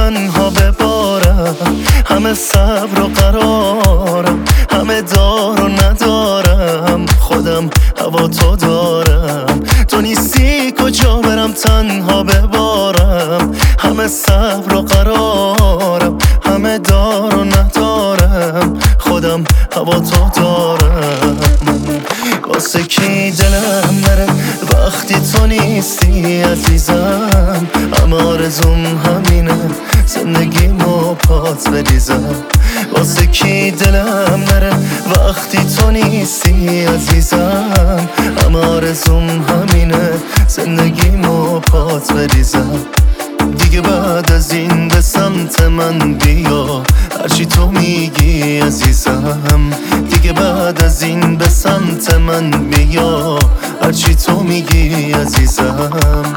تنها ببارم، همه صبر و قرارم، همه دار و ندارم، خودم هوا تو دارم. تو نیستی کجا برم تنها ببارم، همه صبر و قرارم، همه دار و ندارم، خودم هوا تو دارم. واسه کی دلم نره وقتی تو نیستی عزیزم، اما آرزوم همینه زندگیمو پات بریزم. واسه کی دلم نره وقتی تو نیستی عزیزم، اما آرزوم همینه زندگیمو پات بریزم. دیگه بعد از این به سمت من بیا، هرچی تو میگی عزیزم. دیگه بعد از این به سمت من بیا، هرچی تو میگی عزیزم.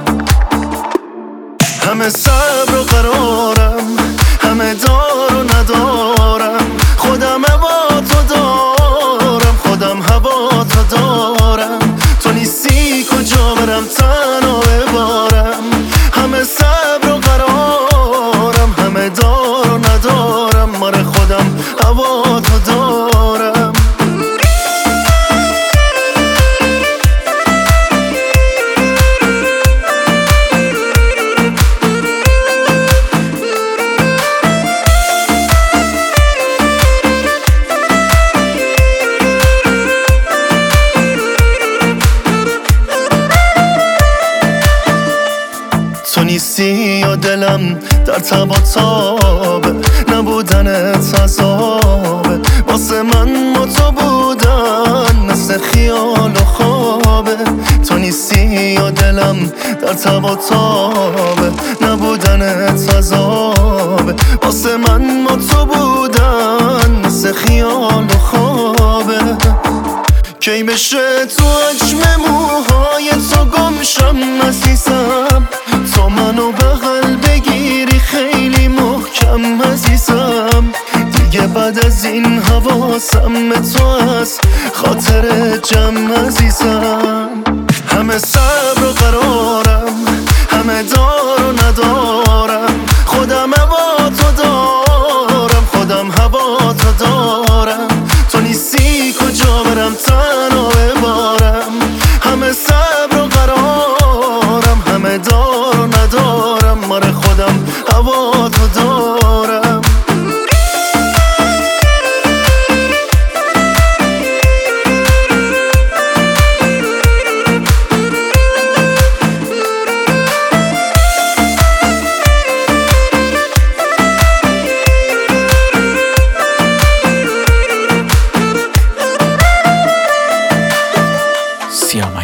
همه صبر و قرارم، همه دار و ندارم، خودم هوا تو دارم، خودم هوا تو دارم. تو نیستی کجا برم تنها ببارم، همه صبر و قرارم، همه دار و ندارم، ماره خودم هوا تو دارم. تو نیستی یا دلم در تب و تابه، نبودنت عذابه. واسه من با تو بودن مثل خیال و خوابه. تو نیستی یا دلم در تب و تابه، نبودنت عذابه. واسه من با تو بودن مثل خیال و خوابه. کی بشه تو عجم موهای تو گمشم عزیزم، تو منو بغل بگیری خیلی محکم عزیزم. دیگه بعد از این حواسم تو از خاطر جمع عزیزم. همه صبر و قرارم، همه دار و ندارم، خودم هوا تو دارم، خودم هوا تو دارم. تو نیستی کجا برم تنها ببارم، همه صبر و قرارم، همه دار و ندارم، ماره خودم هوا تو دارم. سیامک